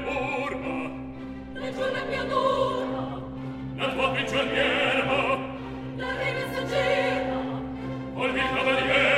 La tua prigioniera, la re messaggera, volvi il cavaliere.